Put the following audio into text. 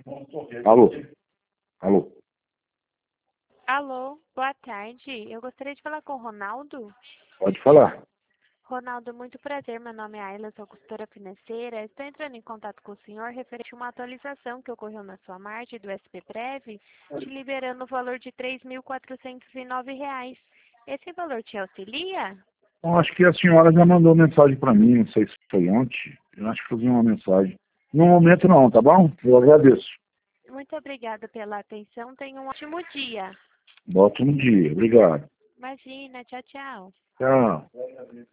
Alô? Alô? Alô, boa tarde. Eu gostaria de falar com o Ronaldo. Pode falar. Ronaldo, muito prazer. Meu nome é Ayla, sou consultora financeira. Estou entrando em contato com o senhor referente a uma atualização que ocorreu na sua margem do SP-Prev, te liberando o valor de R$ 3.409. Esse valor te auxilia? Bom, acho que a senhora já mandou mensagem para mim, não sei se foi ontem. Eu acho que eu vi uma mensagem. No momento não, tá bom? Eu agradeço. Muito obrigada pela atenção. Tenha um ótimo dia. Boto um dia. Obrigado. Imagina, tchau, tchau. Tchau.